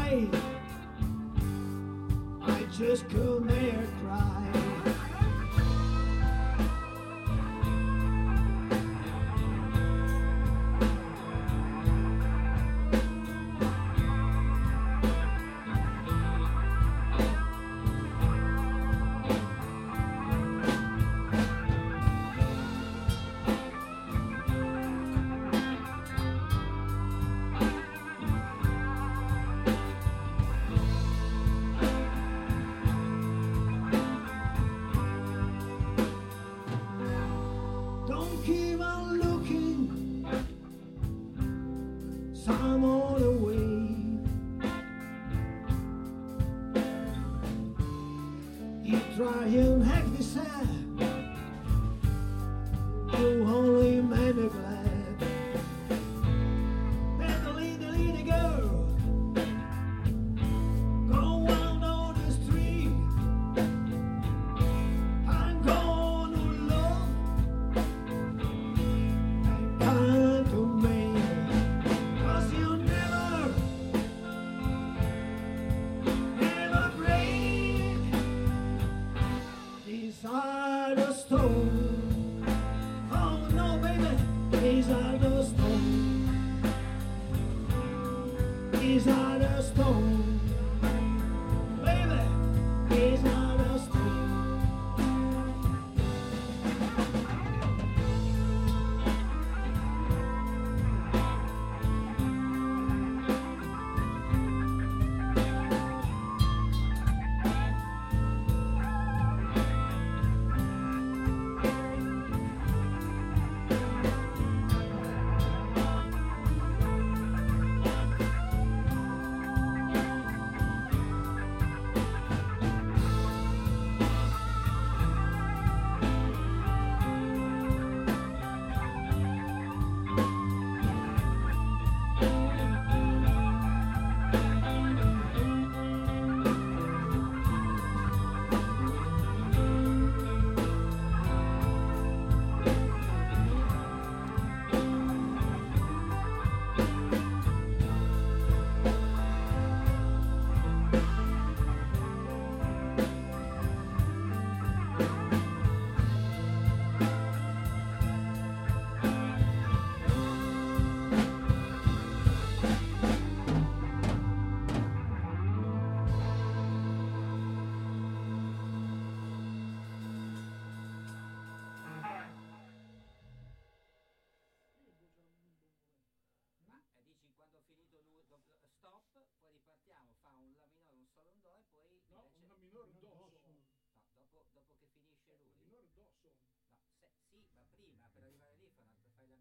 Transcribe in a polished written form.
night. I just come there cry. Don't keep on looking, some on the way. You try and hack this out, you only made me glad. Better lead the little girl, go out on the street. I'm gonna love kind to me, 'cause you never break this heart of stone. Oh no, baby, this heart of stone, this heart of stone.